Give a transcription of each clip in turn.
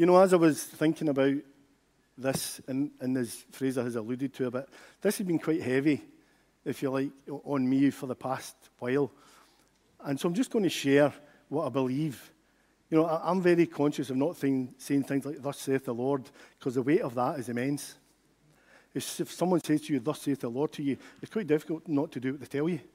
You know, as I was thinking about this, and as Fraser has alluded to a bit, this has been quite heavy, if you like, on me for the past while. And so I'm just going to share what I believe. You know, I'm very conscious of not saying things like, thus saith the Lord, because the weight of that is immense. If someone says to you, thus saith the Lord to you, it's quite difficult not to do what they tell you.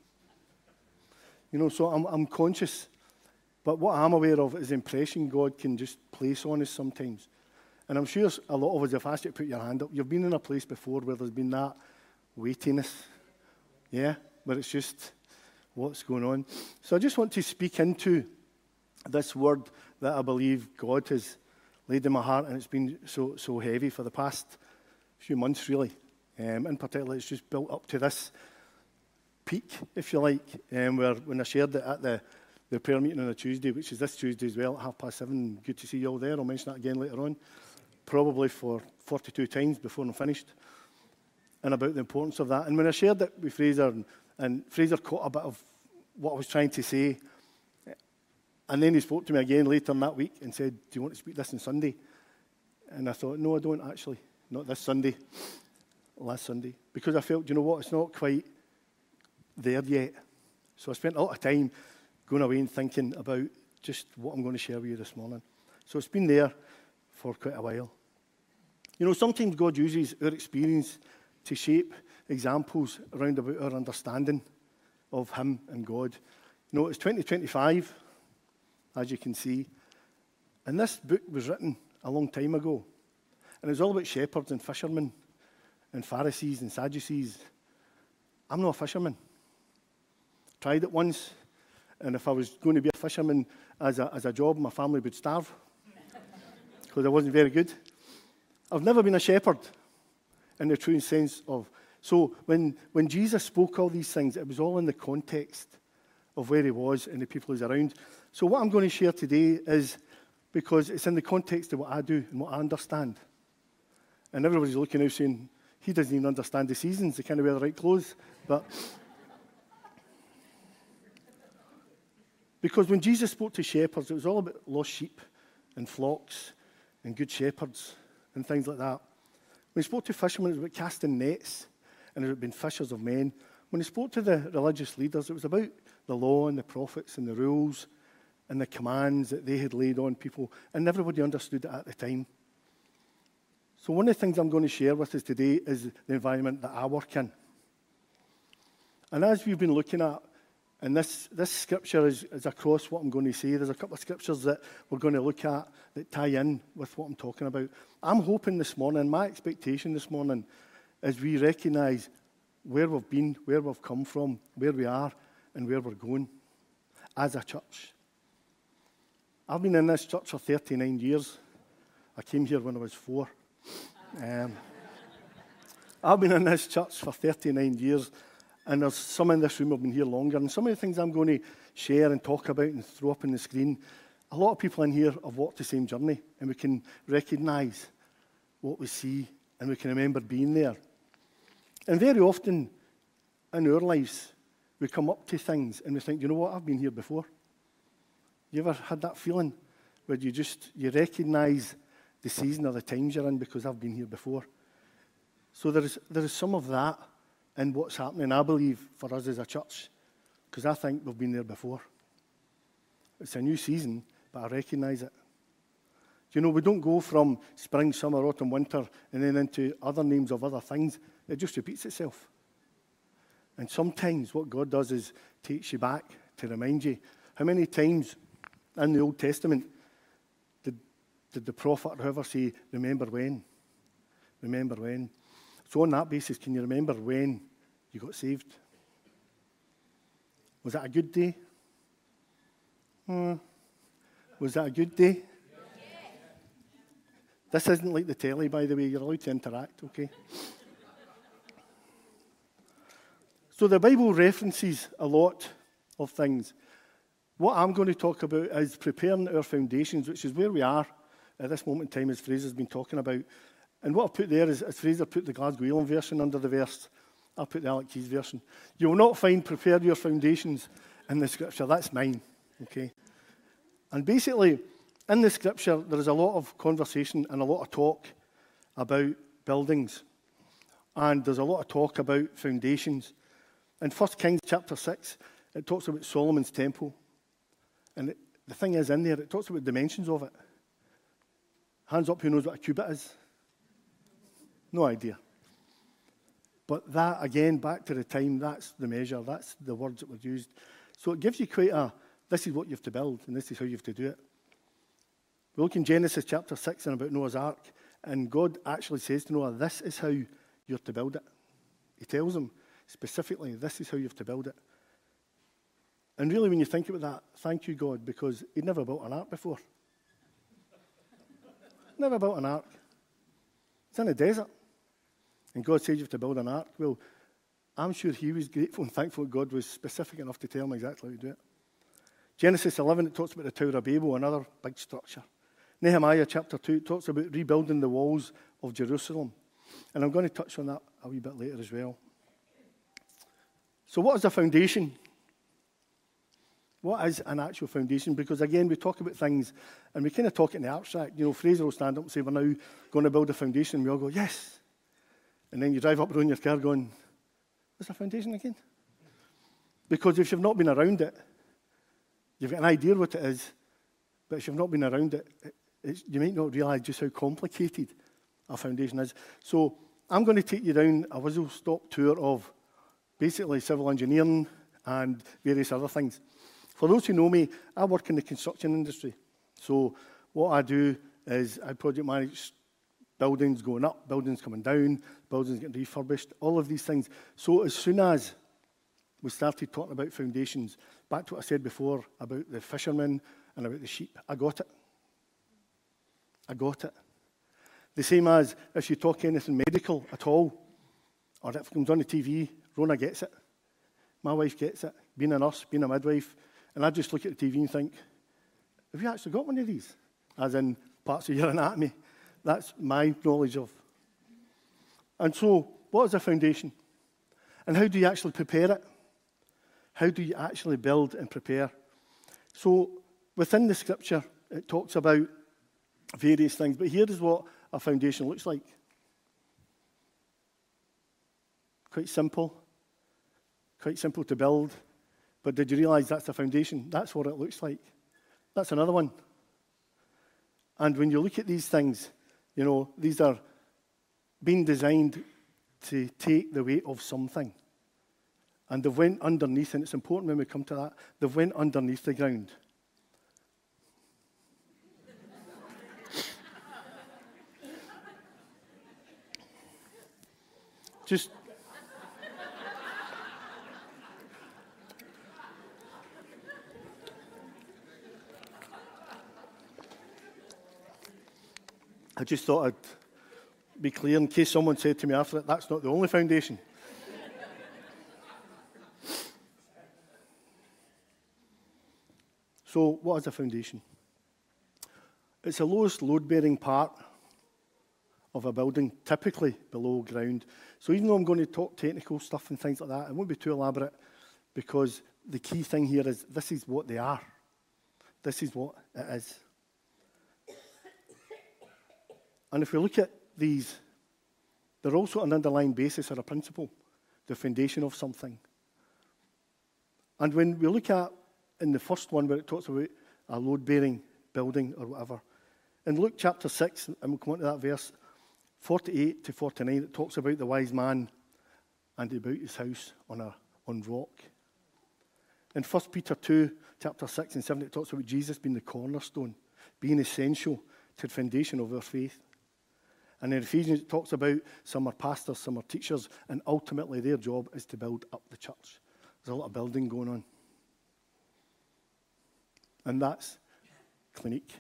You know, so I'm conscious. But what I'm aware of is the impression God can just place on us sometimes. And I'm sure a lot of us, if I asked you to put your hand up, you've been in a place before where there's been that weightiness. Yeah? Where it's just, what's going on? So I just want to speak into this word that I believe God has laid in my heart, and it's been so heavy for the past few months, really. In particular, it's just built up to this peak, if you like, where when I shared it at the prayer meeting on a Tuesday, which is this Tuesday as well, at 7:30. Good to see you all there. I'll mention that again later on, probably for 42 times before I'm finished, and about the importance of that. And when I shared it with Fraser, and Fraser caught a bit of what I was trying to say, and then he spoke to me again later in that week and said, do you want to speak this on Sunday? And I thought, no, I don't actually. Not this Sunday, last Sunday. Because I felt, you know what, it's not quite there yet. So I spent a lot of time going away and thinking about just what I'm going to share with you this morning. So it's been there for quite a while. You know, sometimes God uses our experience to shape examples around about our understanding of Him and God. You know, it's 2025, as you can see. And this book was written a long time ago. And it was all about shepherds and fishermen and Pharisees and Sadducees. I'm not a fisherman. Tried it once, and if I was going to be a fisherman as a job, my family would starve because I wasn't very good. I've never been a shepherd in the true sense of... So when Jesus spoke all these things, it was all in the context of where He was and the people He was around. So what I'm going to share today is because it's in the context of what I do and what I understand. And everybody's looking out saying, he doesn't even understand the seasons, they can't wear the right clothes. But because when Jesus spoke to shepherds, it was all about lost sheep and flocks and good shepherds and things like that. When He spoke to fishermen, it was about casting nets and it had been fishers of men. When He spoke to the religious leaders, it was about the law and the prophets and the rules and the commands that they had laid on people, and everybody understood it at the time. So one of the things I'm going to share with us today is the environment that I work in. And as we've been looking at, and this scripture is across what I'm going to say, there's a couple of scriptures that we're going to look at that tie in with what I'm talking about. I'm hoping this morning, my expectation this morning, is we recognise where we've been, where we've come from, where we are, and where we're going as a church. I've been in this church for 39 years. I came here when I was 4. I've been in this church for 39 years, and there's some in this room who have been here longer. And some of the things I'm going to share and talk about and throw up on the screen, a lot of people in here have walked the same journey, and we can recognise what we see, and we can remember being there. And very often in our lives, we come up to things and we think, you know what, I've been here before. You ever had that feeling where you recognise the season or the times you're in because I've been here before? So there is some of that in what's happening, I believe, for us as a church, because I think we've been there before. It's a new season, but I recognise it. You know, we don't go from spring, summer, autumn, winter, and then into other names of other things. It just repeats itself. And sometimes what God does is takes you back to remind you. How many times in the Old Testament did the prophet or whoever say, remember when? Remember when? So on that basis, can you remember when you got saved? Was that a good day? Was that a good day? This isn't like the telly, by the way. You're allowed to interact, okay? So the Bible references a lot of things. What I'm going to talk about is preparing our foundations, which is where we are at this moment in time, as Fraser's been talking about. And what I've put there is, as Fraser put the Glasgow Elam version under the verse, I'll put the Alec Keys version. You will not find prepare your foundations in the scripture. That's mine, okay? And basically, in the scripture, there is a lot of conversation and a lot of talk about buildings. And there's a lot of talk about foundations. In 1 Kings chapter 6, it talks about Solomon's temple. And the thing is in there, it talks about dimensions of it. Hands up who knows what a cubit is. No idea. But that, again, back to the time, that's the measure, that's the words that were used. So it gives you quite a, this is what you have to build, and this is how you have to do it. We look in Genesis chapter 6 and about Noah's Ark, and God actually says to Noah, this is how you're to build it. He tells him specifically, this is how you have to build it. And really, when you think about that, thank you, God, because he'd never built an ark before. Never built an ark. It's in a desert. And God said you have to build an ark. Well, I'm sure he was grateful and thankful God was specific enough to tell him exactly how to do it. Genesis 11, it talks about the Tower of Babel, another big structure. Nehemiah chapter 2, it talks about rebuilding the walls of Jerusalem. And I'm going to touch on that a wee bit later as well. So what is a foundation? What is an actual foundation? Because again, we talk about things and we kind of talk in the abstract. You know, Fraser will stand up and say, we're now going to build a foundation. And we all go, yes. And then you drive up around your car going, what's a foundation again? Because if you've not been around it, you've got an idea what it is. But if you've not been around it, you might not realise just how complicated a foundation is. So I'm going to take you down a whistle-stop tour of basically civil engineering and various other things. For those who know me, I work in the construction industry. So what I do is I project manage buildings going up, buildings coming down, buildings getting refurbished, all of these things. So as soon as we started talking about foundations, back to what I said before about the fishermen and about the sheep, I got it. I got it. The same as if you talk anything medical at all, or if it comes on the TV, Rona gets it. My wife gets it. Being a nurse, being a midwife, and I just look at the TV and think, have you actually got one of these? As in parts of your anatomy. That's my knowledge of. And so, what is a foundation? And how do you actually prepare it? How do you actually build and prepare? So, within the scripture, it talks about various things, but here is what a foundation looks like. Quite simple to build, but did you realise that's the foundation? That's what it looks like. That's another one. And when you look at these things, you know, these are being designed to take the weight of something. And they've went underneath, and it's important when we come to that, they've went underneath the ground. Just I just thought I'd be clear in case someone said to me after that, that's not the only foundation. So, what is a foundation? It's the lowest load-bearing part of a building, typically below ground. So even though I'm going to talk technical stuff and things like that, it won't be too elaborate, because the key thing here is this is what they are. This is what it is. And if we look at these, they're also an underlying basis or a principle, the foundation of something. And when we look at, in the first one where it talks about a load-bearing building or whatever, in Luke chapter 6, and we'll come on to that verse, 48 to 49, it talks about the wise man and he built his house on rock. In 1 Peter 2, chapter 6 and 7, it talks about Jesus being the cornerstone, being essential to the foundation of our faith. And in Ephesians, it talks about some are pastors, some are teachers, and ultimately their job is to build up the church. There's a lot of building going on. And that's Clinique.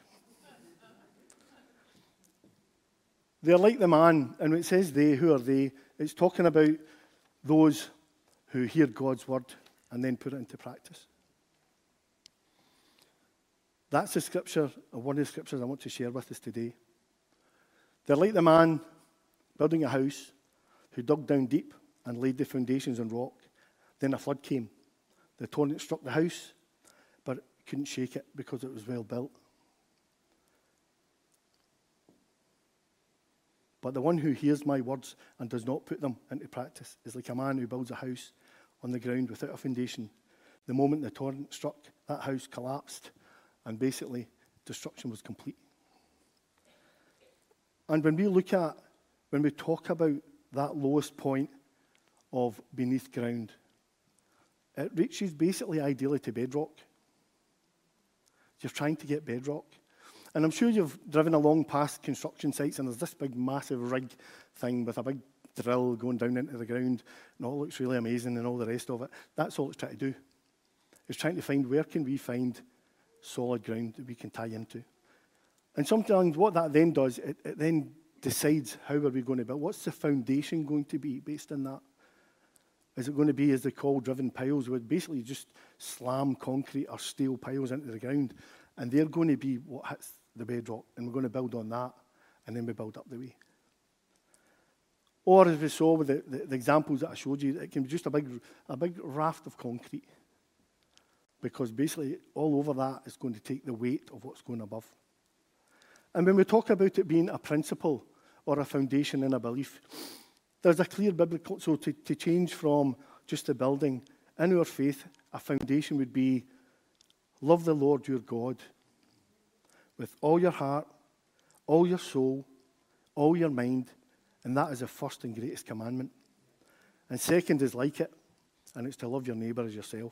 They're like the man, and when it says they, who are they? It's talking about those who hear God's word and then put it into practice. That's the scripture, or one of the scriptures I want to share with us today. They're like the man building a house who dug down deep and laid the foundations on rock. Then a flood came. The torrent struck the house, but it couldn't shake it because it was well built. But the one who hears my words and does not put them into practice is like a man who builds a house on the ground without a foundation. The moment the torrent struck, that house collapsed, and basically destruction was complete. And when we talk about that lowest point of beneath ground, it reaches basically ideally to bedrock. You're trying to get bedrock. And I'm sure you've driven along past construction sites and there's this big massive rig thing with a big drill going down into the ground and all looks really amazing and all the rest of it. That's all it's trying to do. It's trying to find where can we find solid ground that we can tie into. And sometimes what that then does, it then decides how are we going to build. What's the foundation going to be based on that? Is it going to be, as they call, driven piles, where basically just slam concrete or steel piles into the ground, and they're going to be what hits the bedrock, and we're going to build on that, and then we build up the way. Or as we saw with the examples that I showed you, it can be just a big raft of concrete, because basically all over that is going to take the weight of what's going above. And when we talk about it being a principle or a foundation in a belief, there's a clear biblical, so to change from just a building, in our faith, a foundation would be love the Lord your God with all your heart, all your soul, all your mind, and that is the first and greatest commandment. And second is like it, and it's to love your neighbour as yourself.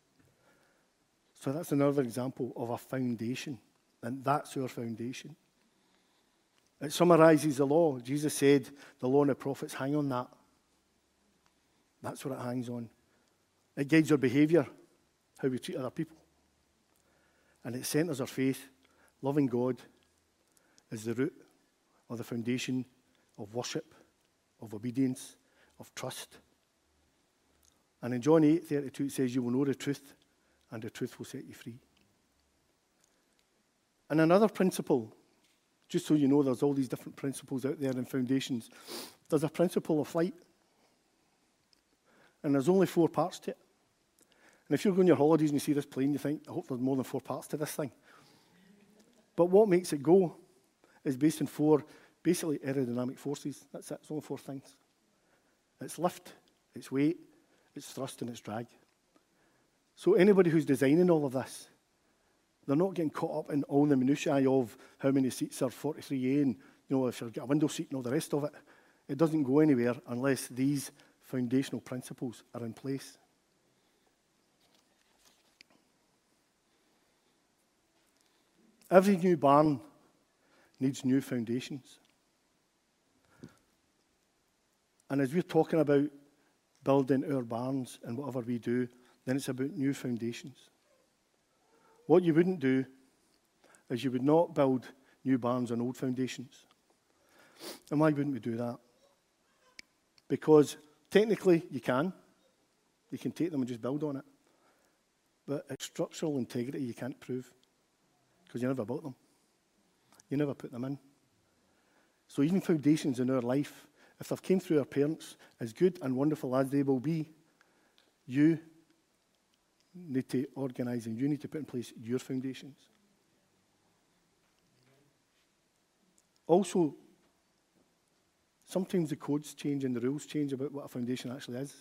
So that's another example of a foundation, and that's our foundation. It summarizes the law. Jesus said the law and the prophets hang on that. That's what it hangs on. It guides our behavior, how we treat other people. And it centers our faith. Loving God is the root or the foundation of worship, of obedience, of trust. And in John 8:32 it says, you will know the truth, and the truth will set you free. And another principle, just so you know, there's all these different principles out there and foundations. There's a principle of flight. And there's only 4 parts to it. And if you're going on your holidays and you see this plane, you think, I hope there's more than 4 parts to this thing. But what makes it go is based on 4, basically, aerodynamic forces. That's it. It's only 4 things. It's lift, it's weight, it's thrust, and it's drag. So anybody who's designing all of this, they're not getting caught up in all the minutiae of how many seats are 43A and, if you've got a window seat and all the rest of it. It doesn't go anywhere unless these foundational principles are in place. Every new barn needs new foundations. And as we're talking about building our barns and whatever we do, then it's about new foundations. What you wouldn't do is you would not build new barns on old foundations. And why wouldn't we do that? Because technically you can. You can take them and just build on it. But it's structural integrity you can't prove. Because you never built them. You never put them in. So even foundations in our life, if they've came through our parents, as good and wonderful as they will be, you need to organise and you need to put in place your foundations. Also, sometimes the codes change and the rules change about what a foundation actually is.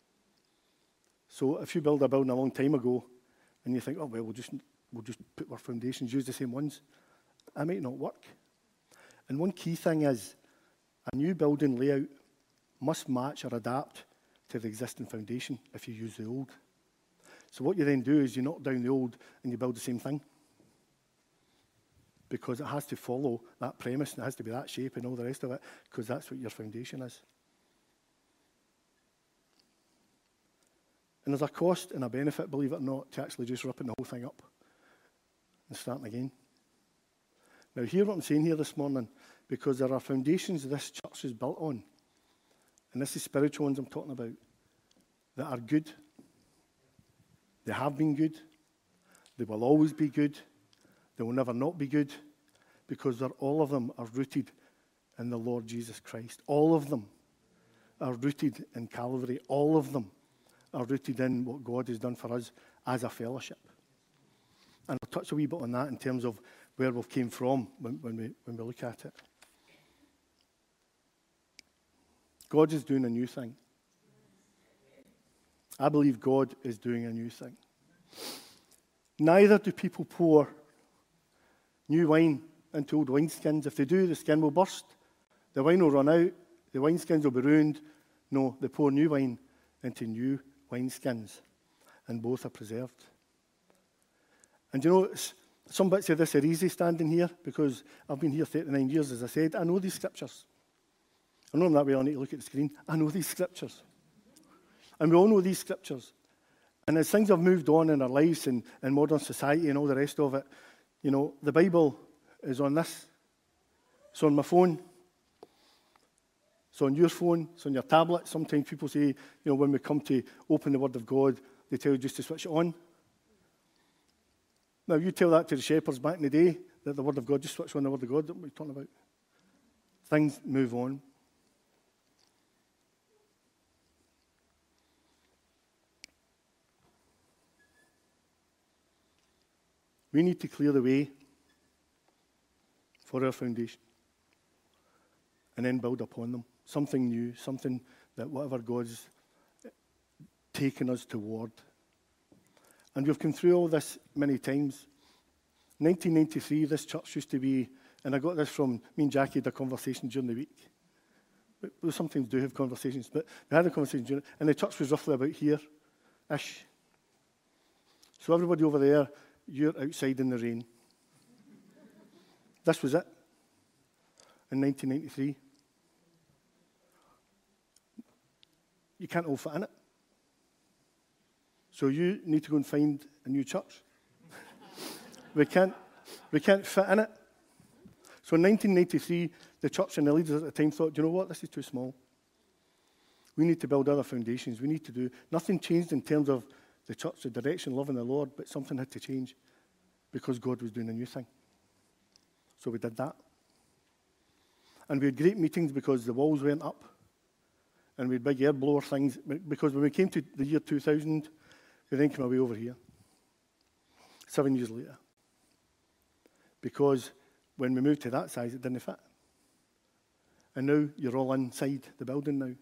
So if you build a building a long time ago and you think, oh, well, we'll just put our foundations, use the same ones, that might not work. And one key thing is a new building layout must match or adapt to the existing foundation if you use the old. So what you then do is you knock down the old and you build the same thing. Because it has to follow that premise and it has to be that shape and all the rest of it, because that's what your foundation is. And there's a cost and a benefit, believe it or not, to actually just ripping the whole thing up and starting again. Now hear what I'm saying here this morning, because there are foundations this church is built on, and this is spiritual ones I'm talking about, that are good. They have been good. They will always be good. They will never not be good, because all of them are rooted in the Lord Jesus Christ. All of them are rooted in Calvary. All of them are rooted in what God has done for us as a fellowship. And I'll touch a wee bit on that in terms of where we've came from when we look at it. God is doing a new thing. I believe God is doing a new thing. Neither do people pour new wine into old wineskins. If they do, the skin will burst. The wine will run out. The wineskins will be ruined. No, they pour new wine into new wineskins, and both are preserved. And you know, some bits of this are easy standing here because I've been here 39 years, as I said. I know these scriptures. I know them that way. I need to look at the screen. I know these scriptures. And we all know these scriptures. And as things have moved on in our lives and in modern society and all the rest of it, you know, the Bible is on this. It's on my phone. It's on your phone. It's on your tablet. Sometimes people say, you know, when we come to open the Word of God, they tell you just to switch it on. Now, you tell that to the shepherds back in the day, that the Word of God, just switch on the Word of God. What are you talking about? Things move on. We need to clear the way for our foundation and then build upon them. Something new, something that whatever God's taken us toward. And we've come through all this many times. 1993, this church used to be, and I got this from, me and Jackie had a conversation during the week. We sometimes do have conversations, but we had a conversation during, and the church was roughly about here-ish. So everybody over there, you're outside in the rain. This was it in 1993. You can't all fit in it. So you need to go and find a new church. we can't fit in it. So in 1993, the church and the leaders at the time thought, you know what, this is too small. We need to build other foundations. We need to do, nothing changed in terms of the church, the direction, loving the Lord, but something had to change because God was doing a new thing. So we did that. And we had great meetings because the walls went up and we had big air blower things. Because when we came to the year 2000, we then came away over here 7 years later. Because when we moved to that size, it didn't fit. And now you're all inside the building now.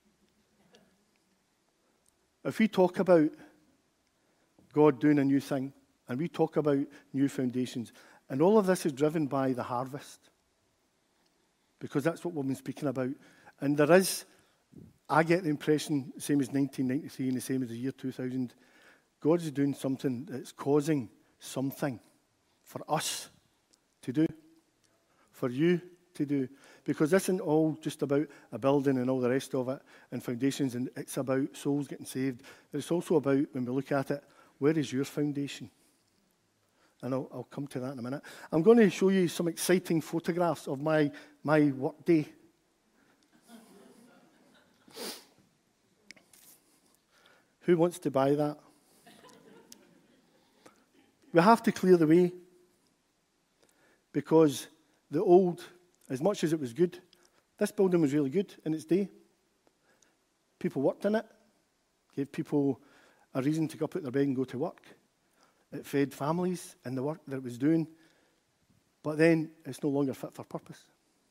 If we talk about God doing a new thing, and we talk about new foundations, and all of this is driven by the harvest, because that's what we've been speaking about. And there is, I get the impression, same as 1993 and the same as the year 2000, God is doing something that's causing something for us to do, for you to do. Because this isn't all just about a building and all the rest of it, and foundations, and it's about souls getting saved. It's also about, when we look at it, where is your foundation? And I'll come to that in a minute. I'm going to show you some exciting photographs of my work day. Who wants to buy that? We have to clear the way, because the old, as much as it was good, this building was really good in its day. People worked in it, gave people a reason to go up out their bed and go to work. It fed families in the work that it was doing. But then it's no longer fit for purpose,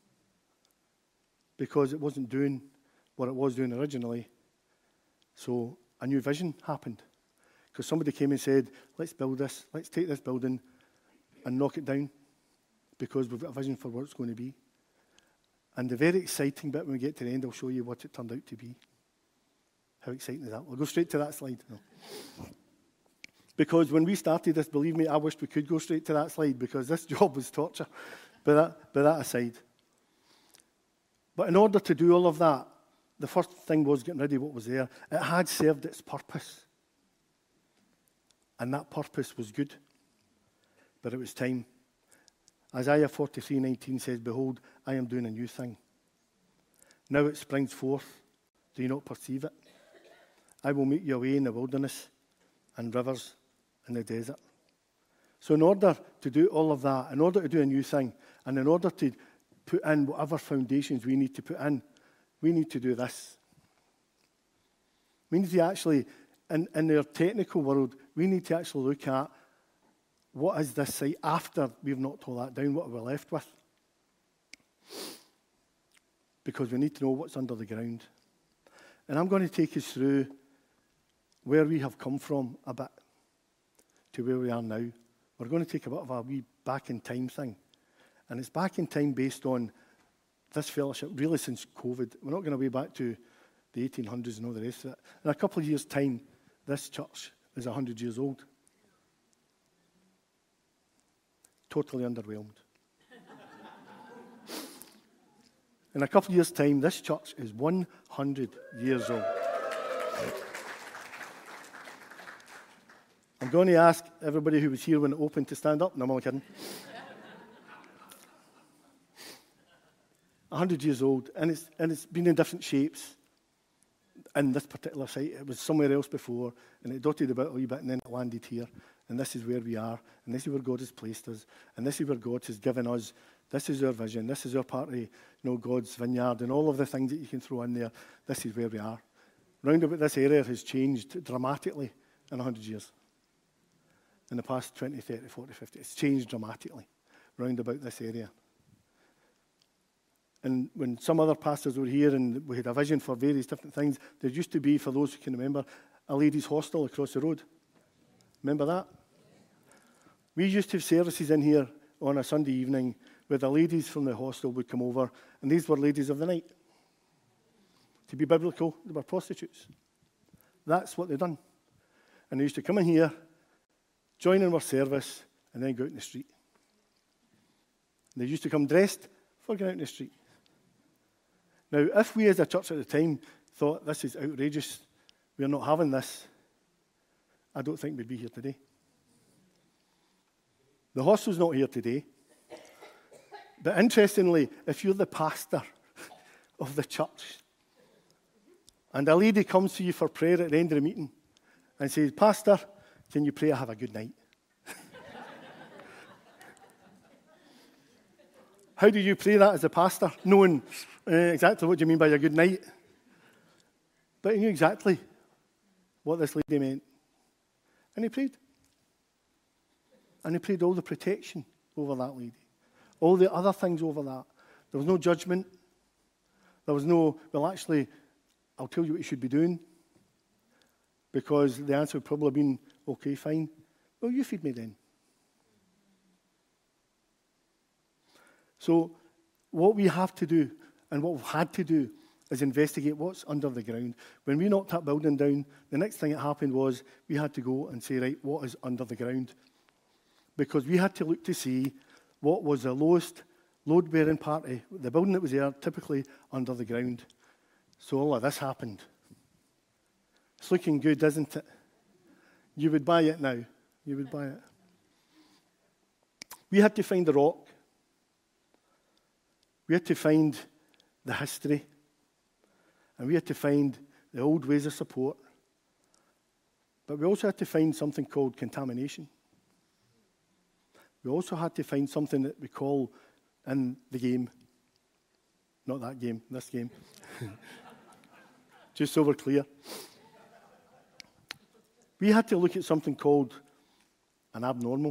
because it wasn't doing what it was doing originally. So a new vision happened, because somebody came and said, let's build this, let's take this building and knock it down, because we've got a vision for what it's going to be. And the very exciting bit when we get to the end, I'll show you what it turned out to be. How exciting is that? We'll go straight to that slide. No. Because when we started this, believe me, I wished we could go straight to that slide, because this job was torture. But that aside. But in order to do all of that, the first thing was getting rid of what was there. It had served its purpose. And that purpose was good. But it was time. Isaiah 43:19 says, behold, I am doing a new thing. Now it springs forth. Do you not perceive it? I will make you a way in the wilderness and rivers in the desert. So in order to do all of that, in order to do a new thing, and in order to put in whatever foundations we need to put in, we need to do this. We need to actually, in our technical world, we need to actually look at what is this site after we've knocked all that down, what are we left with? because we need to know what's under the ground. And I'm going to take us through where we have come from a bit to where we are now. We're going to take a bit of a wee back in time thing. And it's back in time based on this fellowship, really since COVID. We're not going to way back to the 1800s and all the rest of it. In a couple of years' time, this church is 100 years old. Totally underwhelmed. In a couple of years' time, this church is 100 years old. I'm going to ask everybody who was here when it opened to stand up. No, I'm only kidding. 100 years old, and it's been in different shapes. In this particular site, it was somewhere else before, and it dotted about a wee bit, and then it landed here. And this is where we are, and this is where God has placed us, and this is where God has given us. This is our vision. This is our part of, God's vineyard, and all of the things that you can throw in there. This is where we are. Round about this area has changed dramatically in 100 years. In the past 20, 30, 40, 50, it's changed dramatically round about this area. And when some other pastors were here and we had a vision for various different things, there used to be, for those who can remember, a ladies' hostel across the road. Remember that? We used to have services in here on a Sunday evening where the ladies from the hostel would come over, and these were ladies of the night. To be biblical, they were prostitutes. That's what they'd done. And they used to come in here, join in our service, and then go out in the street. They used to come dressed for going out in the street. Now, if we as a church at the time thought this is outrageous, we're not having this, I don't think we'd be here today. The hostel's not here today. But interestingly, if you're the pastor of the church, and a lady comes to you for prayer at the end of the meeting and says, "Pastor, can you pray I have a good night?" How do you pray that as a pastor, knowing exactly what you mean by a good night? But he knew exactly what this lady meant. And he prayed. And he prayed all the protection over that lady. All the other things over that. There was no judgment. There was no, well, actually, I'll tell you what you should be doing. Because the answer would probably have been, okay, fine. Well, you feed me then. So what we have to do, and what we've had to do, is investigate what's under the ground. When we knocked that building down, the next thing that happened was we had to go and say, right, what is under the ground? Because we had to look to see what was the lowest load-bearing party, the building that was there, typically under the ground. So all of this happened. It's looking good, isn't it? You would buy it now. You would buy it. We had to find the rock. We had to find the history. And we had to find the old ways of support. But we also had to find something called contamination. We also had to find something that we call in the game, not that game, this game, just so we're clear. We had to look at something called an abnormal.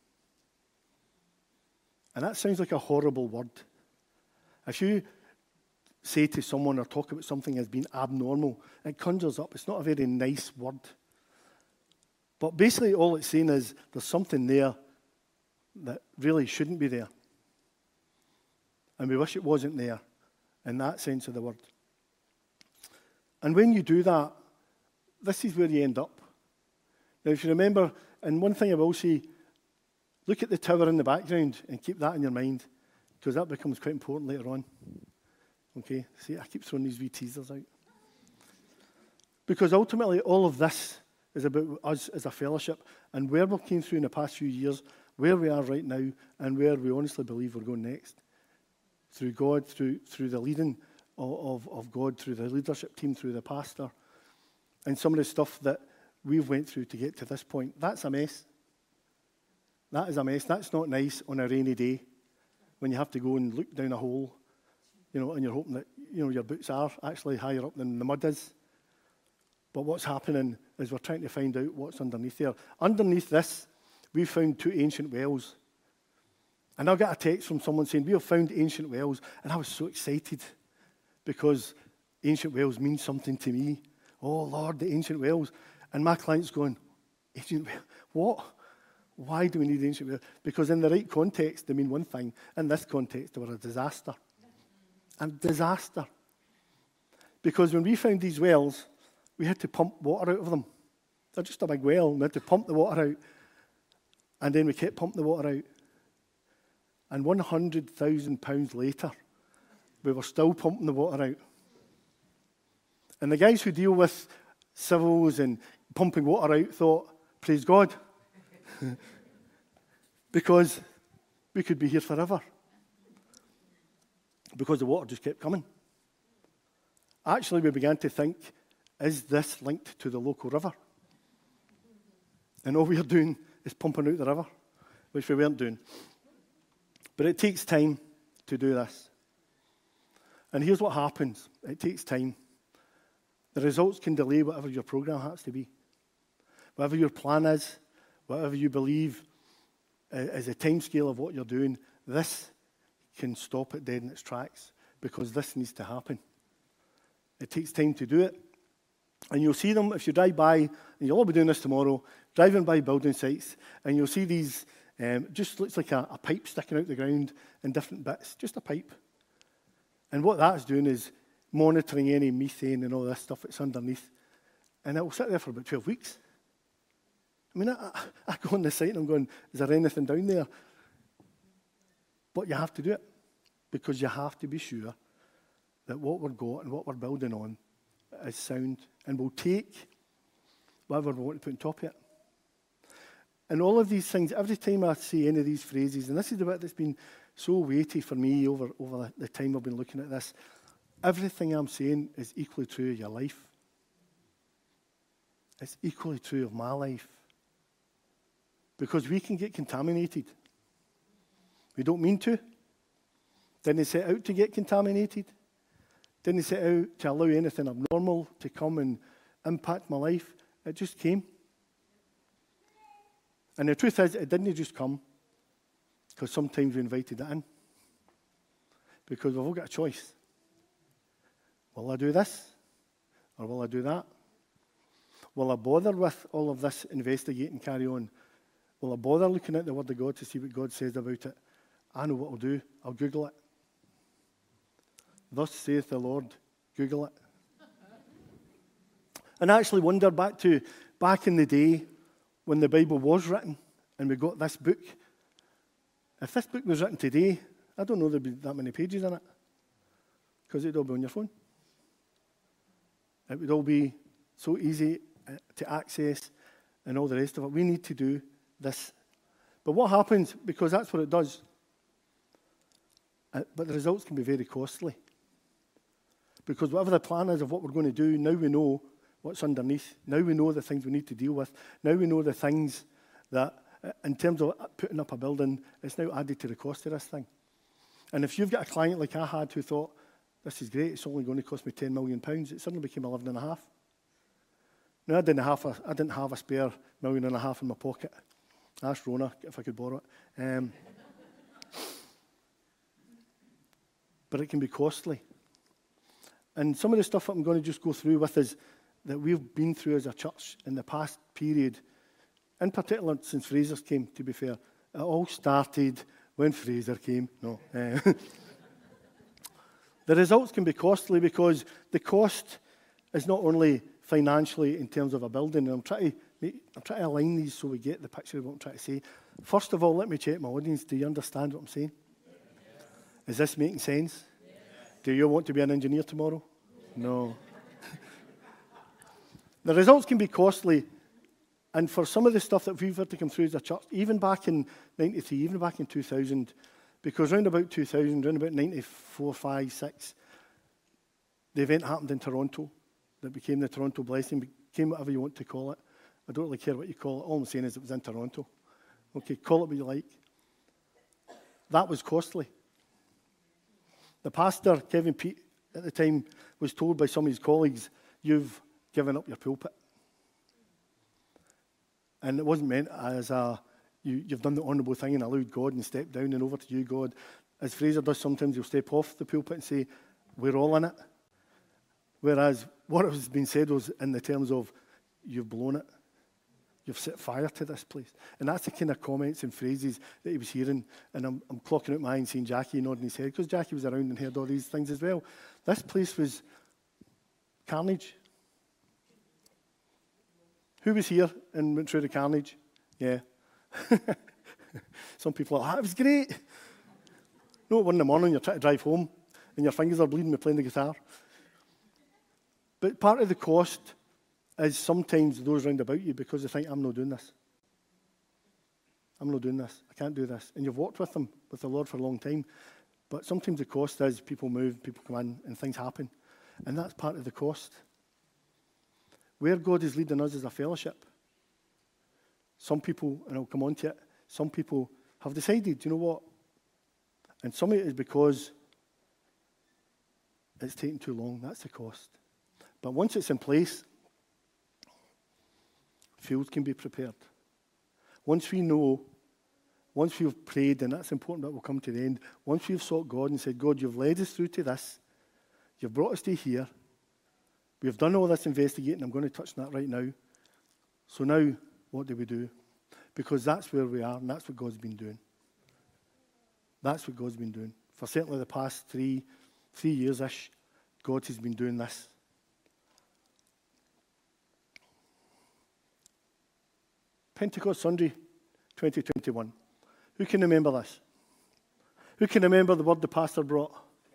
And that sounds like a horrible word. If you say to someone or talk about something as being abnormal, it conjures up. It's not a very nice word. But basically all it's saying is there's something there that really shouldn't be there. And we wish it wasn't there in that sense of the word. And when you do that, this is where you end up. Now, if you remember, and one thing I will say, look at the tower in the background and keep that in your mind, because that becomes quite important later on. Okay? See, I keep throwing these wee teasers out. Because ultimately, all of this is about us as a fellowship and where we came through in the past few years, where we are right now, and where we honestly believe we're going next. Through God, through the leading of God, through the leadership team, through the pastor, and some of the stuff that we've went through to get to this point. That's a mess. That is a mess. That's not nice on a rainy day when you have to go and look down a hole, and you're hoping that, your boots are actually higher up than the mud is. But what's happening is we're trying to find out what's underneath there. Underneath this, we found 2 ancient wells. And I got a text from someone saying, we have found ancient wells. And I was so excited. because ancient wells mean something to me. Oh, Lord, the ancient wells. And my client's going, ancient wells? What? Why do we need ancient wells? Because in the right context, they mean one thing. In this context, they were a disaster. A disaster. Because when we found these wells, we had to pump water out of them. They're just a big well. We had to pump the water out. And then we kept pumping the water out. And £100,000 later, we were still pumping the water out. And the guys who deal with civils and pumping water out thought, praise God. Because we could be here forever. Because the water just kept coming. Actually, we began to think, is this linked to the local river? And all we are doing is pumping out the river, which we weren't doing. But it takes time to do this. And here's what happens. It takes time. The results can delay whatever your program has to be. Whatever your plan is, whatever you believe is a time scale of what you're doing, this can stop it dead in its tracks because this needs to happen. It takes time to do it. And you'll see them if you drive by, and you'll all be doing this tomorrow, driving by building sites, and you'll see these, just looks like a pipe sticking out the ground in different bits, just a pipe. And what that's doing is monitoring any methane and all this stuff that's underneath. And it will sit there for about 12 weeks. I mean, I go on the site and I'm going, is there anything down there? But you have to do it because you have to be sure that what we've got and what we're building on is sound and will take whatever we want to put on top of it. And all of these things, every time I see any of these phrases, and this is the bit that's been so weighty for me over the time I've been looking at this, everything I'm saying is equally true of your life. It's equally true of my life. Because we can get contaminated. We don't mean to. Didn't set out to get contaminated. Didn't set out to allow anything abnormal to come and impact my life. It just came. And the truth is, it didn't just come because sometimes we invited it in. Because we've all got a choice. Will I do this? Or will I do that? Will I bother with all of this, investigate and carry on? Will I bother looking at the Word of God to see what God says about it? I know what I'll do. I'll Google it. Thus saith the Lord. Google it. And I actually wonder back in the day when the Bible was written and we got this book. If this book was written today, I don't know there'd be that many pages in it because it'd all be on your phone. It would all be so easy to access and all the rest of it. We need to do this. But what happens, because that's what it does, but the results can be very costly. Because whatever the plan is of what we're going to do, now we know what's underneath. Now we know the things we need to deal with. Now we know the things that, in terms of putting up a building, it's now added to the cost of this thing. And if you've got a client like I had who thought, this is great, it's only going to cost me £10 million, it suddenly became 11.5. Now I didn't have a spare £1.5 million in my pocket. I asked Rona if I could borrow it. But it can be costly. And some of the stuff that I'm going to just go through with is that we've been through as a church in the past period, in particular since Fraser came, to be fair. It all started when Fraser came. No. The results can be costly because the cost is not only financially in terms of a building, and I'm trying to align these so we get the picture of what I'm trying to say. First of all, let me check my audience. Do you understand what I'm saying? Is this making sense? Do you want to be an engineer tomorrow? No. The results can be costly, and for some of the stuff that we've had to come through as a church, even back in 93, even back in 2000, because round about 2000, round about 94, 5, 6, the event happened in Toronto that became the Toronto Blessing, became whatever you want to call it. I don't really care what you call it. All I'm saying is it was in Toronto. Okay, call it what you like. That was costly. The pastor, Kevin Pete, at the time, was told by some of his colleagues, you've given up your pulpit. And it wasn't meant as you've done the honourable thing and allowed God and stepped down and over to you, God. As Fraser does sometimes, he'll step off the pulpit and say, we're all in it. Whereas what has been said was in the terms of, you've blown it. You've set fire to this place. And that's the kind of comments and phrases that he was hearing. And I'm clocking out my eye and seeing Jackie nodding his head, because Jackie was around and heard all these things as well. This place was carnage. Who was here and went through the carnage? Yeah. Some people are like, it was great. No, 1 in the morning, you're trying to drive home and your fingers are bleeding with playing the guitar. But part of the cost is sometimes those round about you, because they think, I'm not doing this. I'm not doing this. I can't do this. And you've walked with them, with the Lord for a long time. But sometimes the cost is people move, people come in, and things happen. And that's part of the cost. Where God is leading us as a fellowship, some people, and I'll come on to it, some people have decided, you know what? And some of it is because it's taking too long. That's the cost. But once it's in place, fields can be prepared. Once we know, once we've prayed, and that's important that we'll come to the end, once we've sought God and said, God, you've led us through to this, you've brought us to here, we've done all this investigating, I'm going to touch on that right now. So now, what do we do? Because that's where we are, and that's what God's been doing. That's what God's been doing. For certainly the past three years-ish, God has been doing this. Pentecost Sunday, 2021. Who can remember this? Who can remember the word the pastor brought?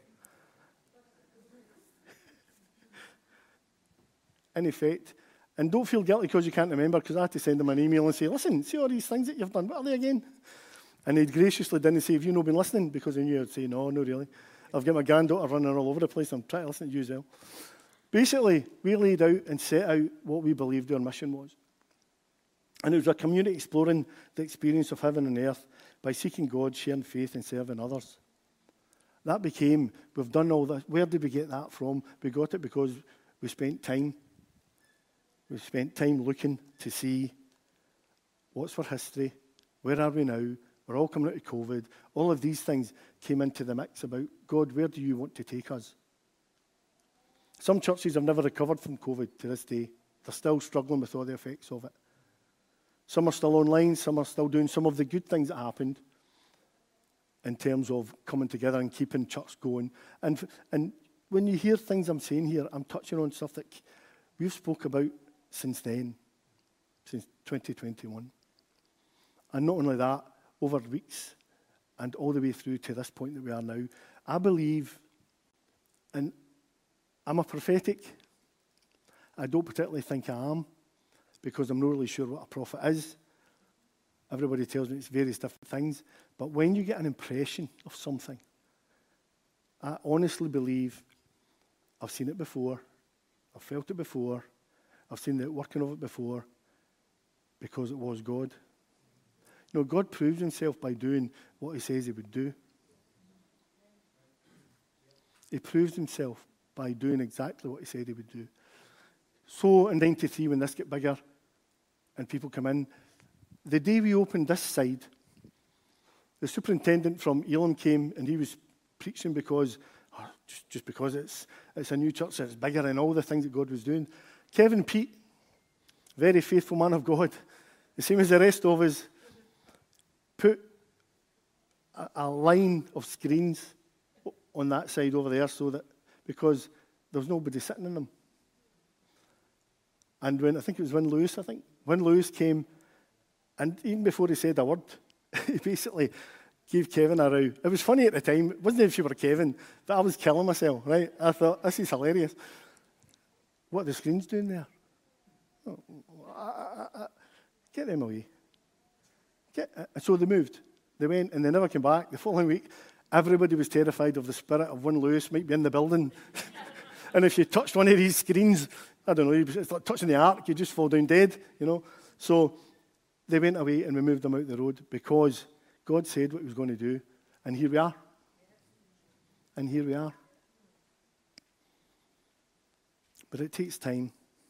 In effect. And don't feel guilty because you can't remember, because I had to send him an email and say, listen, see all these things that you've done, what are they again? And he'd graciously didn't say, have you not been listening? Because I knew I'd say, no, not really. I've got my granddaughter running all over the place. I'm trying to listen to you as well. Basically, we laid out and set out what we believed our mission was. And it was a community exploring the experience of heaven and earth by seeking God, sharing faith, and serving others. That became, we've done all that. Where did we get that from? We got it because we spent time. We spent time looking to see what's for history, where are we now? We're all coming out of COVID. All of these things came into the mix about, God, where do you want to take us? Some churches have never recovered from COVID to this day. They're still struggling with all the effects of it. Some are still online, some are still doing some of the good things that happened in terms of coming together and keeping church going. And when you hear things I'm saying here, I'm touching on stuff that we've spoke about since then, since 2021. And not only that, over weeks and all the way through to this point that we are now, I believe, and I'm a prophetic. I don't particularly think I am, because I'm not really sure what a prophet is. Everybody tells me it's various different things. But when you get an impression of something, I honestly believe I've seen it before, I've felt it before, I've seen the working of it before, because it was God. You know, God proves himself by doing what he says he would do. He proves himself by doing exactly what he said he would do. So in 93, when this got bigger and people come in, the day we opened this side, the superintendent from Elam came and he was preaching because, just because it's a new church, it's bigger and all the things that God was doing. Kevin Pete, very faithful man of God, the same as the rest of us, put a line of screens on that side over there so that, because there was nobody sitting in them. And when, I think it was Win Lewis came, and even before he said a word, he basically gave Kevin a row. It was funny at the time. It wasn't if you were Kevin, but I was killing myself, right? I thought, this is hilarious. What are the screens doing there? Get them away. So they moved. They went and they never came back. The following week, everybody was terrified of the spirit of Win Lewis might be in the building. And if you touched one of these screens, I don't know, it's like touching the ark, you just fall down dead, you know. So they went away and we moved them out the road because God said what he was going to do. And here we are. And here we are. But it takes time.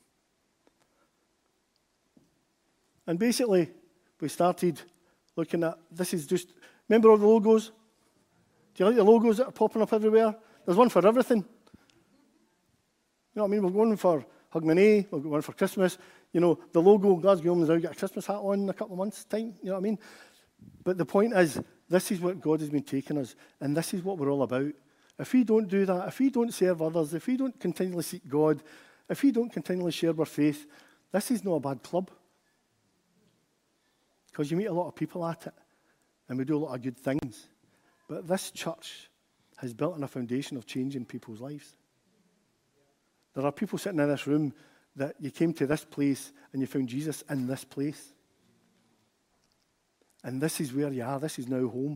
And basically, we started looking at, this is just, remember all the logos? Do you like the logos that are popping up everywhere? There's one for everything. You know what I mean? We're going for Hogmanay, we're going for Christmas. You know, the logo, Glasgow Omens now get a Christmas hat on in a couple of months' time. You know what I mean? But the point is, this is what God has been taking us, and this is what we're all about. If we don't do that, if we don't serve others, if we don't continually seek God, if we don't continually share our faith, this is not a bad club. Because you meet a lot of people at it, and we do a lot of good things. But this church has built on a foundation of changing people's lives. There are people sitting in this room that you came to this place and you found Jesus in this place. And this is where you are. This is now home.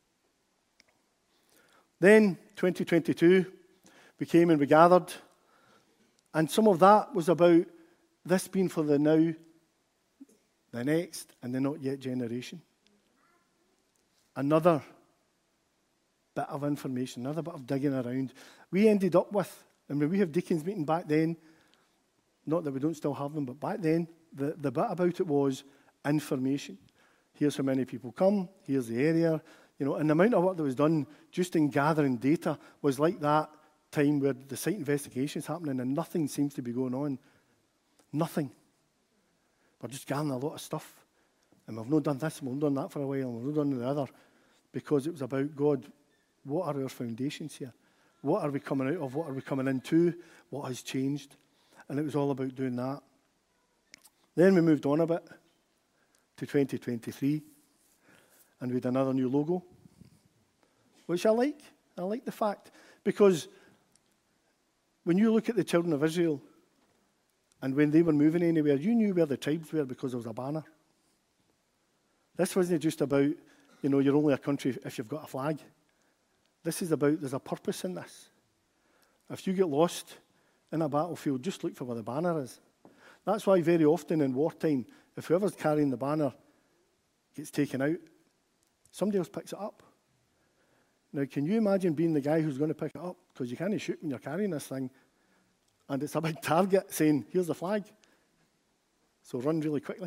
Then, 2022, we came and we gathered. And some of that was about this being for the now, the next, and the not yet generation. Another bit of information, another bit of digging around. We ended up with, and when we have deacons meeting back then, not that we don't still have them, but back then, the bit about it was information. Here's how many people come, here's the area, you know, and the amount of work that was done just in gathering data was like that time where the site investigation is happening and nothing seems to be going on. Nothing. We're just gathering a lot of stuff. And we've not done this, and we've not done that for a while, and we've not done the other. Because it was about, God, what are our foundations here? What are we coming out of? What are we coming into? What has changed? And it was all about doing that. Then we moved on a bit to 2023, and we had another new logo, which I like. I like the fact, because when you look at the children of Israel, and when they were moving anywhere, you knew where the tribes were because there was a banner. This wasn't just about, you know, you're only a country if you've got a flag. This is about, there's a purpose in this. If you get lost in a battlefield, just look for where the banner is. That's why very often in wartime, if whoever's carrying the banner gets taken out, somebody else picks it up. Now, can you imagine being the guy who's going to pick it up? Because you can't shoot when you're carrying this thing. And it's a big target saying, here's the flag. So run really quickly.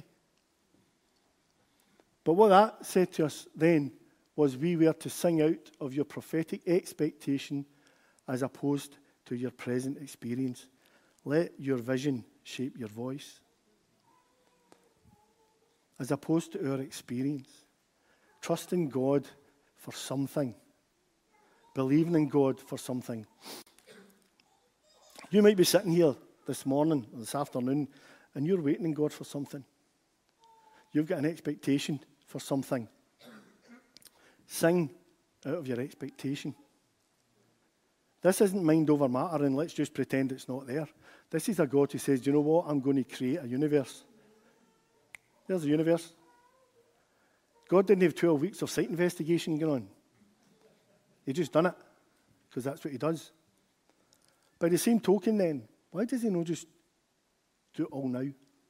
But what that said to us then was we were to sing out of your prophetic expectation as opposed to your present experience. Let your vision shape your voice. As opposed to our experience. Trusting God for something. Believing in God for something. You might be sitting here this morning or this afternoon and you're waiting in God for something. You've got an expectation for something. Sing out of your expectation. This isn't mind over matter and let's just pretend it's not there. This is a God who says, do you know what? I'm going to create a universe. There's a universe. God didn't have 12 weeks of site investigation going on. He just done it because that's what he does. By the same token then, why does he not just do it all now?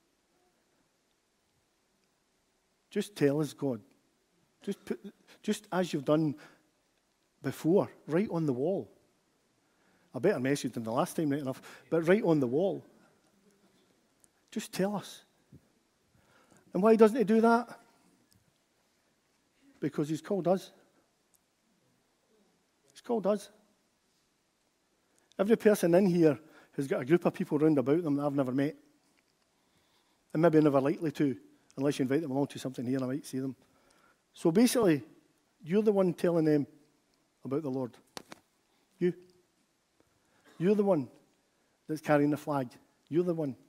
Just tell us, God. Just as you've done before, right on the wall. A better message than the last time, right enough, but right on the wall. Just tell us. And why doesn't he do that? Because he's called us. He's called us. Every person in here has got a group of people round about them that I've never met. And maybe never likely to, unless you invite them along to something here and I might see them. So basically, you're the one telling them about the Lord. You. You're the one that's carrying the flag. You're the one.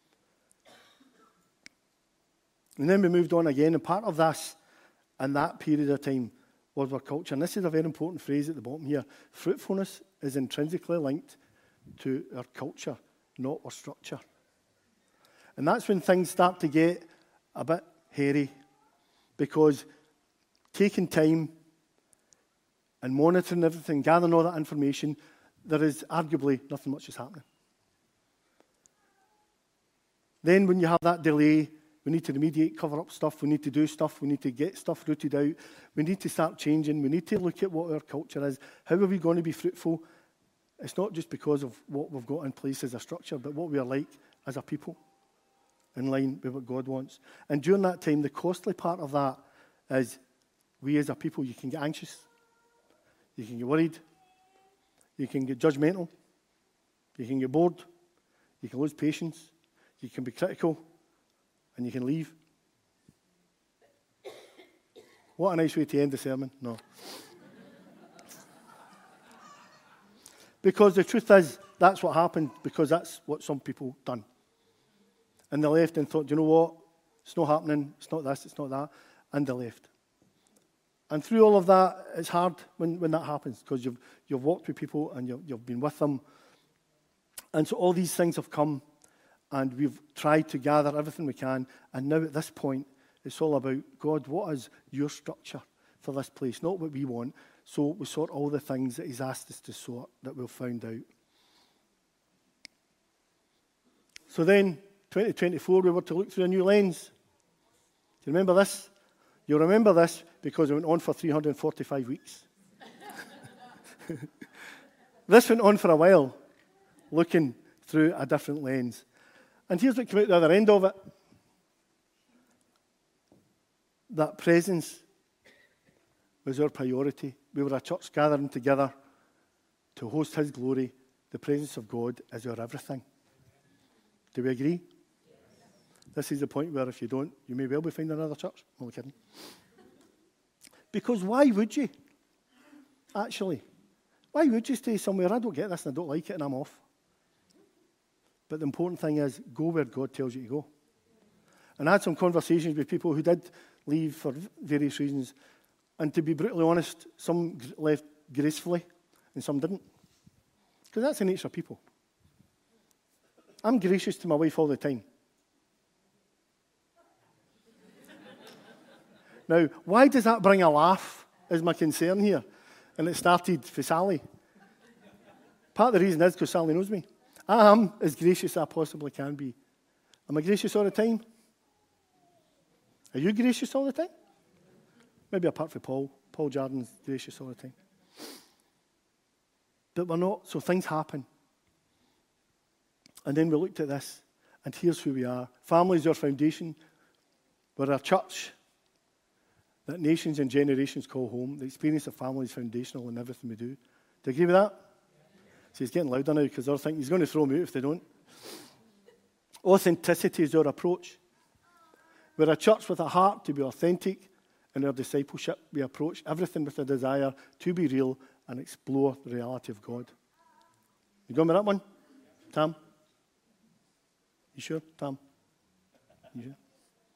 And then we moved on again, and part of this and that period of time was our culture. And this is a very important phrase at the bottom here. Fruitfulness is intrinsically linked to our culture, not our structure. And that's when things start to get a bit hairy, because taking time and monitoring everything, gathering all that information, there is arguably nothing much is happening. Then when you have that delay, we need to remediate, cover up stuff, we need to do stuff, we need to get stuff rooted out, we need to start changing, we need to look at what our culture is. How are we going to be fruitful? It's not just because of what we've got in place as a structure, but what we are like as a people, in line with what God wants. And during that time, the costly part of that is we as a people, you can get anxious, you can get worried, you can get judgmental, you can get bored, you can lose patience, you can be critical, and you can leave. What a nice way to end the sermon. No. Because the truth is, that's what happened, because that's what some people done. And they left and thought, you know what? It's not happening. It's not this. It's not that. And they left. And through all of that, it's hard when that happens, because you've walked with people and you've been with them. And so all these things have come, and we've tried to gather everything we can. And now at this point, it's all about, God, what is your structure for this place? Not what we want. So we sort all the things that he's asked us to sort that we've found out. So then, 2024, we were to look through a new lens. Do you remember this? You'll remember this because it went on for 345 weeks. This went on for a while, looking through a different lens. And here's what came out the other end of it. That presence was our priority. We were a church gathering together to host his glory. The presence of God is our everything. Do we agree? This is the point where if you don't, you may well be finding another church. I'm only kidding. Because why would you? Actually, why would you stay somewhere? I don't get this and I don't like it and I'm off. But the important thing is, go where God tells you to go. And I had some conversations with people who did leave for various reasons. And to be brutally honest, some left gracefully and some didn't. Because that's the nature of people. I'm gracious to my wife all the time. Now, why does that bring a laugh is my concern here. And it started for Sally. Part of the reason is because Sally knows me. I am as gracious as I possibly can be. Am I gracious all the time? Are you gracious all the time? Maybe apart from Paul. Paul Jordan's gracious all the time. But we're not, so things happen. And then we looked at this, and here's who we are. Family is our foundation. We're a church that nations and generations call home. The experience of family is foundational in everything we do. Do you agree with that? So he's getting louder now because they're thinking he's going to throw me out if they don't. Authenticity is our approach. We're a church with a heart to be authentic. In our discipleship, we approach everything with a desire to be real and explore the reality of God. You going with that one? Tam? You sure, Tam? You sure?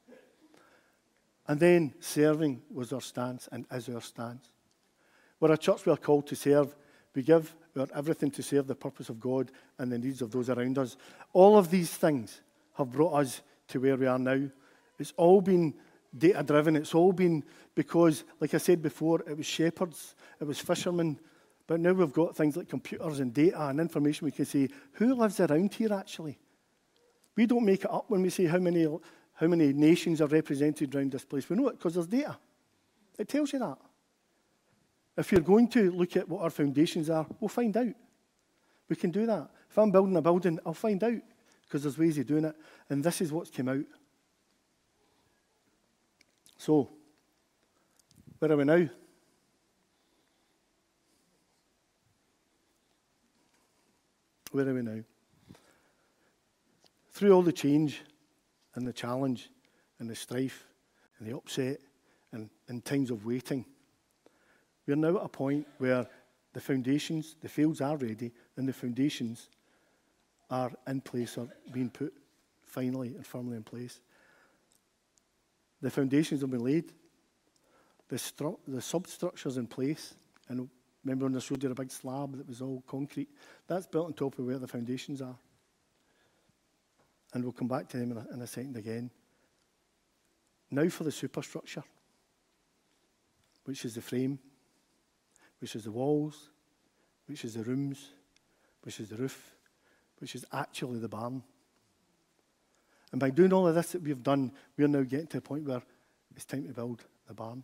And then serving was our stance and is our stance. We're a church we are called to serve. We give our everything to serve the purpose of God and the needs of those around us. All of these things have brought us to where we are now. It's all been data-driven. It's all been because, like I said before, it was shepherds, it was fishermen, but now we've got things like computers and data and information. We can say, who lives around here actually? We don't make it up when we say how many nations are represented around this place. We know it because there's data. It tells you that. If you're going to look at what our foundations are, we'll find out. We can do that. If I'm building a building, I'll find out because there's ways of doing it. And this is what's come out. So, where are we now? Where are we now? Through all the change and the challenge and the strife and the upset and times of waiting, we're now at a point where the foundations, the fields are ready and the foundations are in place or being put finally and firmly in place. The foundations have been laid. The substructure's in place. And remember when I showed you a big slab that was all concrete? That's built on top of where the foundations are. And we'll come back to them in a second again. Now for the superstructure, which is the frame, which is the walls, which is the rooms, which is the roof, which is actually the barn. And by doing all of this that we've done, we're now getting to a point where it's time to build the barn.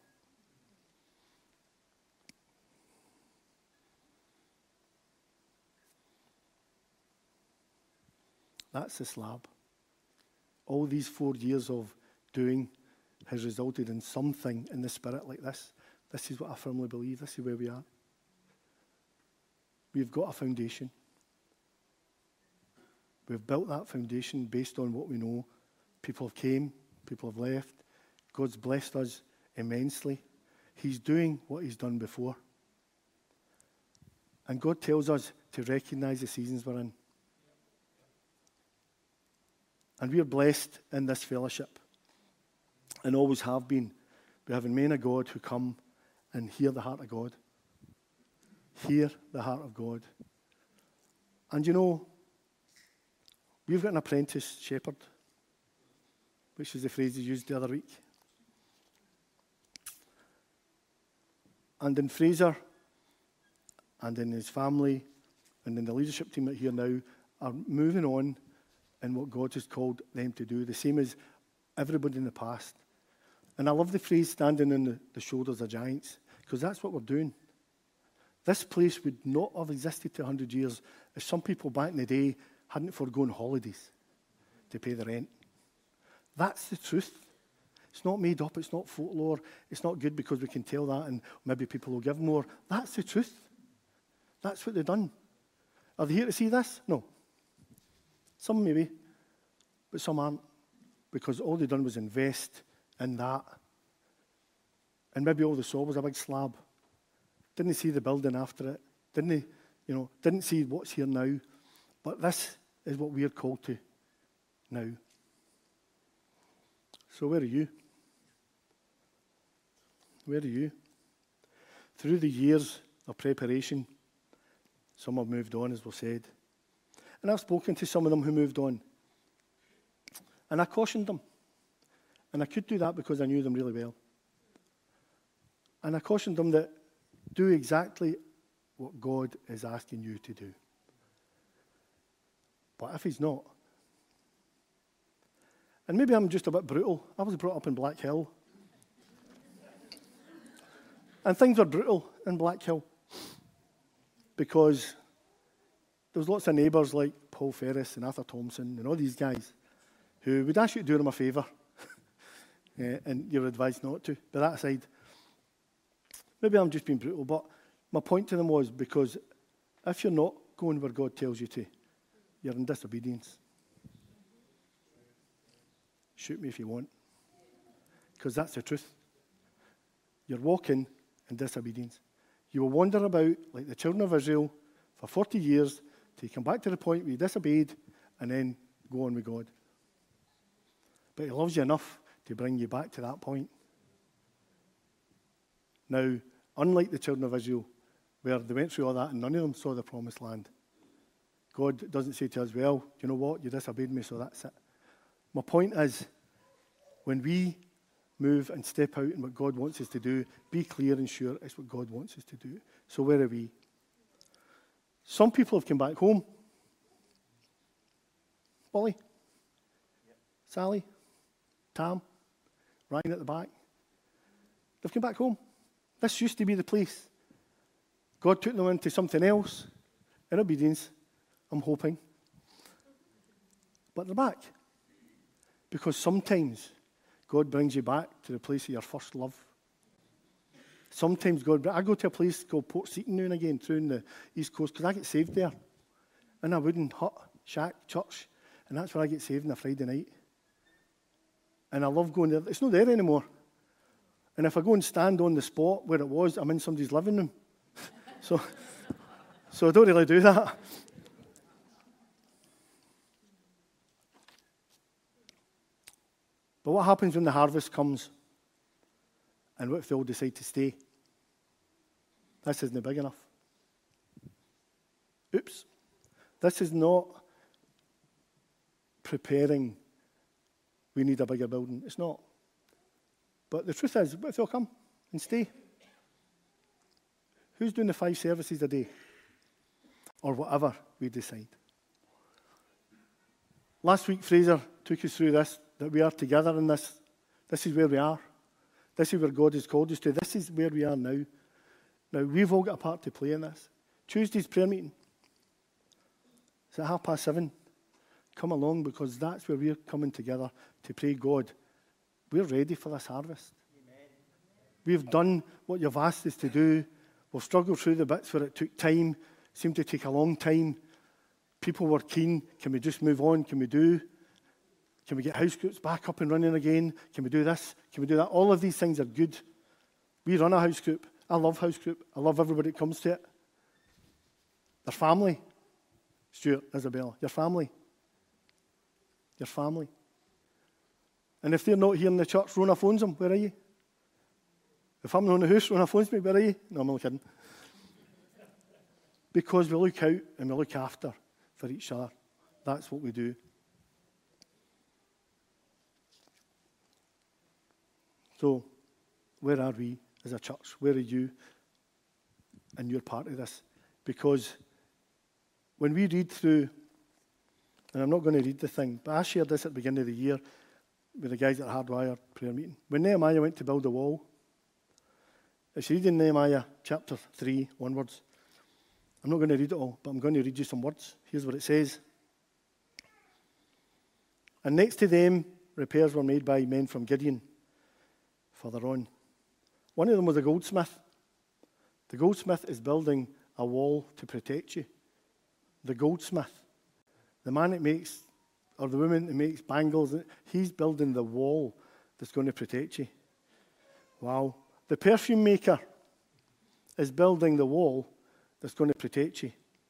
That's the slab. All these 4 years of doing has resulted in something in the spirit like this. This is what I firmly believe. This is where we are. We've got a foundation. We've built that foundation based on what we know. People have came, people have left. God's blessed us immensely. He's doing what he's done before. And God tells us to recognize the seasons we're in. And we are blessed in this fellowship, and always have been. We have men of God who come and hear the heart of God. Hear the heart of God. And you know, we've got an apprentice shepherd, which is the phrase he used the other week. And in Fraser, and in his family, and in the leadership team that are here now, are moving on in what God has called them to do, the same as everybody in the past. And I love the phrase, standing on the shoulders of giants, because that's what we're doing. This place would not have existed 200 years if some people back in the day hadn't foregone holidays to pay the rent. That's the truth. It's not made up, it's not folklore, it's not good because we can tell that and maybe people will give more. That's the truth. That's what they've done. Are they here to see this? No. Some maybe, but some aren't, because all they've done was invest in that. And maybe all they saw was a big slab. Didn't see the building after it. Didn't see what's here now. But this is what we are called to now. So where are you? Where are you? Through the years of preparation, some have moved on, as we've said. And I've spoken to some of them who moved on. And I cautioned them. And I could do that because I knew them really well. And I cautioned them that do exactly what God is asking you to do. But if he's not, and maybe I'm just a bit brutal. I was brought up in Black Hill. And things were brutal in Black Hill because there was lots of neighbours like Paul Ferris and Arthur Thompson and all these guys who would ask you to do them a favour and you're advised not to. But that aside, maybe I'm just being brutal, but my point to them was because if you're not going where God tells you to, you're in disobedience. Shoot me if you want, because that's the truth. You're walking in disobedience. You will wander about like the children of Israel for 40 years till you come back to the point where you disobeyed and then go on with God. But he loves you enough to bring you back to that point. Now, unlike the children of Israel, where they went through all that and none of them saw the promised land, God doesn't say to us, well, you know what, you disobeyed me, so that's it. My point is, when we move and step out in what God wants us to do, be clear and sure it's what God wants us to do. So where are we? Some people have come back home. Ollie? Yep. Sally? Tam? Ryan at the back? They've come back home. This used to be the place. God took them into something else in obedience, I'm hoping. But they're back. Because sometimes God brings you back to the place of your first love. Sometimes I go to a place called Port Seton now and again through in the East Coast because I get saved there. In a wooden hut, shack, church. And that's where I get saved on a Friday night. And I love going there. It's not there anymore. And if I go and stand on the spot where it was, I'm in somebody's living room. So I don't really do that. But what happens when the harvest comes? And what if they all decide to stay? This isn't big enough. Oops. This is not preparing, we need a bigger building. It's not. But the truth is, what if they'll come and stay? Who's doing the 5 services a day? Or whatever we decide. Last week, Fraser took us through this, that we are together in this. This is where we are. This is where God has called us to. This is where we are now. Now, we've all got a part to play in this. Tuesday's prayer meeting. It's at 7:30. Come along, because that's where we're coming together to pray, God, we're ready for this harvest. Amen. We've done what you've asked us to do. We've struggled through the bits where it took time, seemed to take a long time. people were keen. Can we just move on? Can we get house groups back up and running again? Can we do this? Can we do that? All of these things are good. We run a house group. I love house group. I love everybody that comes to it. They're family. Stuart, Isabella, your family. Your family. And if they're not here in the church, Rona phones them. Where are you? If I'm not in the house, Rona phones me. Where are you? No, I'm only kidding. Because we look out and we look after for each other. That's what we do. So, where are we as a church? Where are you? And you're part of this. Because when we read through, and I'm not going to read the thing, but I shared this at the beginning of the year with the guys at Hardwire prayer meeting. When Nehemiah went to build a wall, it's reading Nehemiah chapter 3 onwards. I'm not going to read it all, but I'm going to read you some words. Here's what it says. And next to them, repairs were made by men from Gideon, further on. One of them was a goldsmith. The goldsmith is building a wall to protect you. The goldsmith. The man that makes, or the woman that makes bangles, he's building the wall that's going to protect you. Wow. The perfume maker is building the wall that's going to protect you.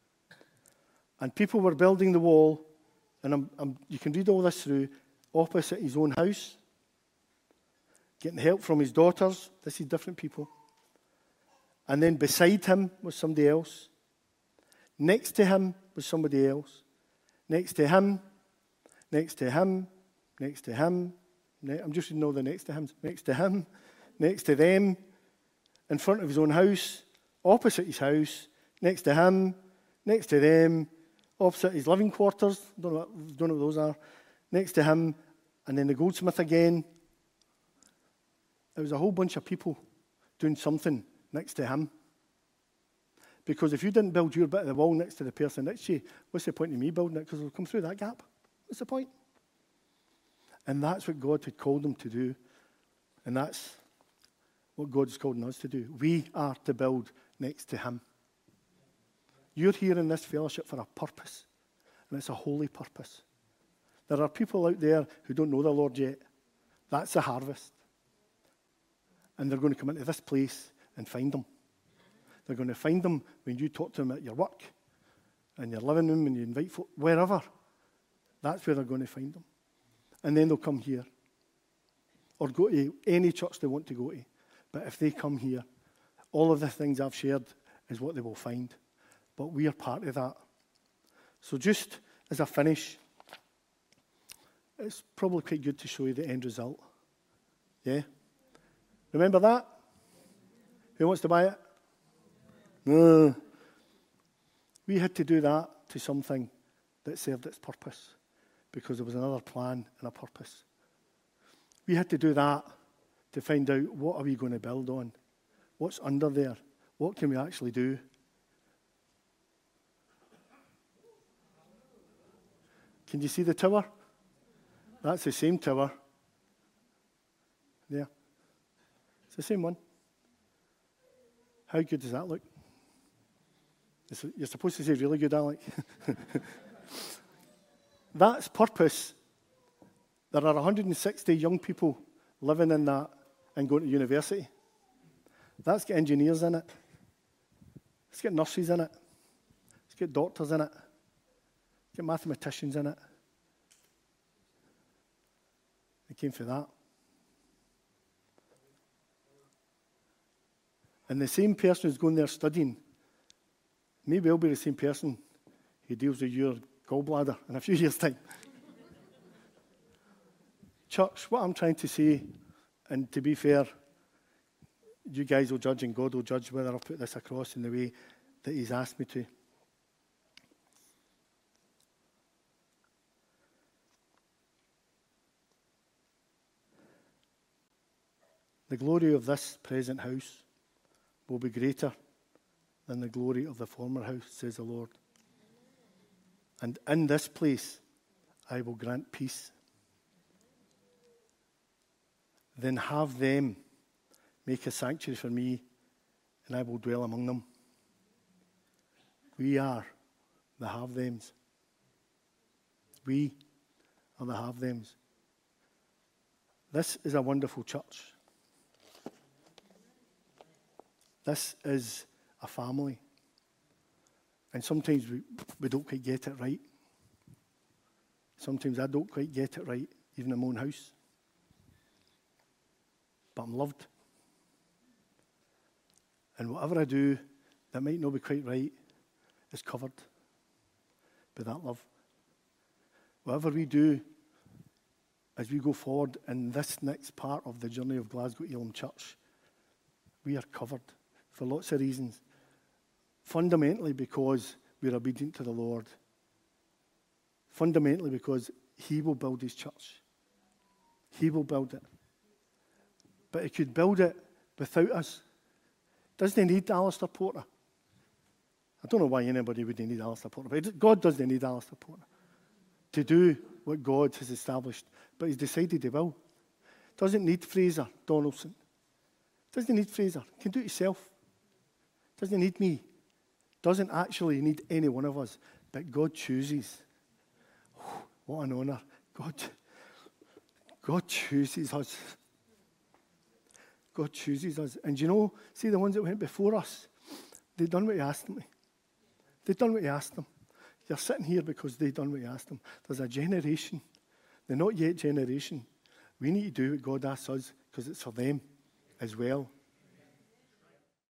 And people were building the wall, and you can read all this through, opposite his own house, getting help from his daughters. This is different people. And then beside him was somebody else. Next to him was somebody else. Next to him, next to him, next to him. I'm just reading all the next to him. Next to him, next to them, in front of his own house, opposite his house, next to him, next to them, opposite his living quarters. Don't know what those are. Next to him, and then the goldsmith again. It was a whole bunch of people doing something next to him. Because if you didn't build your bit of the wall next to the person next to you, what's the point of me building it? Because it'll come through that gap. What's the point? And that's what God had called them to do. And that's what God's calling us to do. We are to build next to him. You're here in this fellowship for a purpose. And it's a holy purpose. There are people out there who don't know the Lord yet. That's a harvest. And they're going to come into this place and find them. They're going to find them when you talk to them at your work, in your living room, when you invite folk, wherever. That's where they're going to find them. And then they'll come here. Or go to any church they want to go to. But if they come here, all of the things I've shared is what they will find. But we are part of that. So just as I finish, it's probably quite good to show you the end result. Yeah? Remember that? Who wants to buy it? No. We had to do that to something that served its purpose because there was another plan and a purpose. We had to do that to find out what are we going to build on? What's under there? What can we actually do? Can you see the tower? That's the same tower. There. It's the same one. How good does that look? You're supposed to say really good, Alec. That's purpose. There are 160 young people living in that and going to university. That's got engineers in it. It's got nurses in it. It's got doctors in it. It's got mathematicians in it. They came for that. And the same person who's going there studying, maybe I'll be the same person who deals with your gallbladder in a few years' time. Church, what I'm trying to say, and to be fair, you guys will judge and God will judge whether I'll put this across in the way that he's asked me to. The glory of this present house will be greater than the glory of the former house, says the Lord. And in this place I will grant peace. Then have them make a sanctuary for me, and I will dwell among them. We are the have-thems. We are the have-thems. This is a wonderful church. This is a family. And sometimes we don't quite get it right. Sometimes I don't quite get it right, even in my own house. But I'm loved. And whatever I do that might not be quite right is covered by that love. Whatever we do as we go forward in this next part of the journey of Glasgow Elim Church, we are covered for lots of reasons. Fundamentally because we're obedient to the Lord. Fundamentally because he will build his church. He will build it. But he could build it without us. Doesn't he need Alistair Porter? I don't know why anybody would need Alistair Porter, but God doesn't need Alistair Porter to do what God has established. But he's decided he will. Doesn't need Fraser Donaldson. Doesn't need Fraser. Can do it yourself. Doesn't need me. Doesn't actually need any one of us. But God chooses. Oh, what an honour. God chooses us. God chooses us. And you know, see the ones that went before us, they've done what he asked them. They've done what he asked them. You're sitting here because they've done what he asked them. There's a generation, the not yet generation. We need to do what God asks us because it's for them as well.